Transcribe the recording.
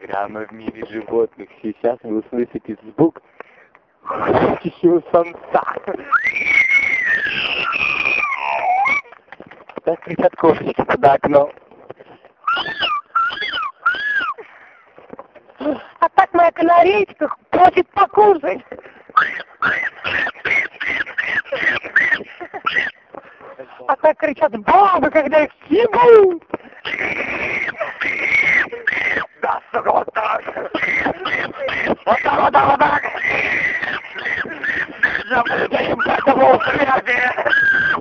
Программа в мире животных. Сейчас вы услышите звук хрустящего самца. Так кричат кошечки под окном. А так моя канарейка просит покушать. А так кричат бабы, когда их съебут. Да, сука, вот так. Вот так, вот так, вот так. Я буду им как-то в связи.